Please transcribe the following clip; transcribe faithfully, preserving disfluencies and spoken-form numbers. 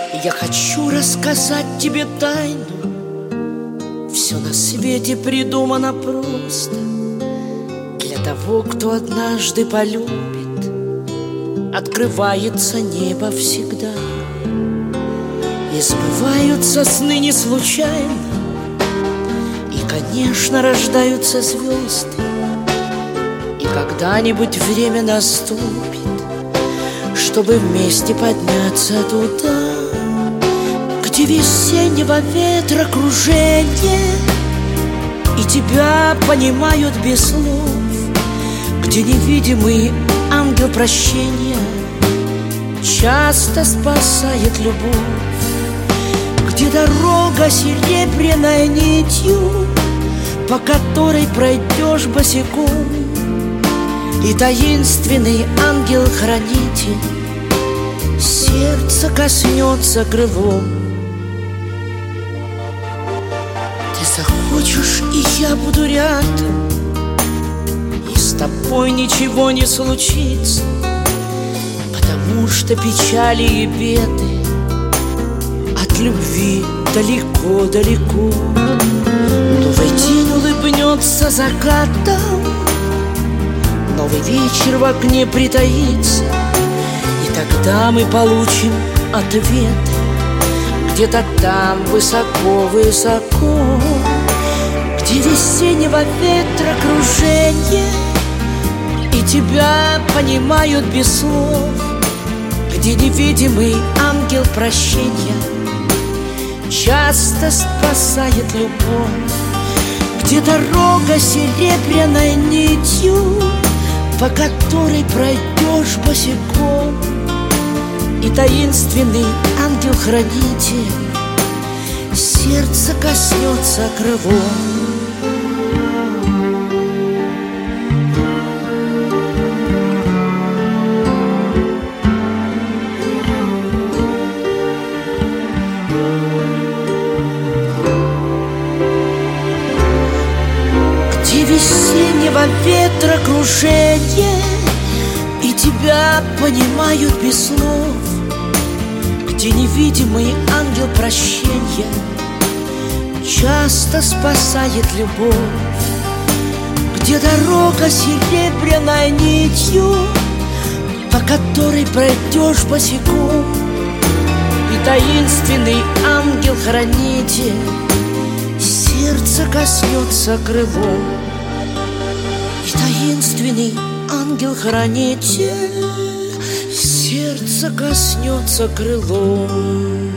Я хочу рассказать тебе тайну. Все на свете придумано просто для того, кто однажды полюбит. Открывается небо всегда, и сбываются сны не случайно. И, конечно, рождаются звезды. И когда-нибудь время наступит, чтобы вместе подняться туда, где весеннего ветра кружение, и тебя понимают без слов, где невидимый ангел прощения часто спасает любовь, где дорога серебряной нитью, по которой пройдешь босиком, и таинственный ангел-хранитель сердце коснется крылом. Ты захочешь, и я буду рядом, и с тобой ничего не случится, потому что печали и беды от любви далеко-далеко. Новый день улыбнется закатом, новый вечер в окне притаится, и тогда мы получим ответы где-то там высоко-высоко, где весеннего ветра кружение, и тебя понимают без слов, где невидимый ангел прощения часто спасает любовь, где дорога серебряной нитью, по которой пройдешь босиком, и таинственный ангел-хранитель сердце коснется крылом. Где весеннего ветра кружение, и тебя понимают без слов, где невидимый ангел прощения часто спасает любовь, где дорога серебряной нитью, по которой пройдешь босиком, и таинственный ангел-хранитель сердце коснется крылом, и таинственный ангел-хранитель сердце коснется крылом.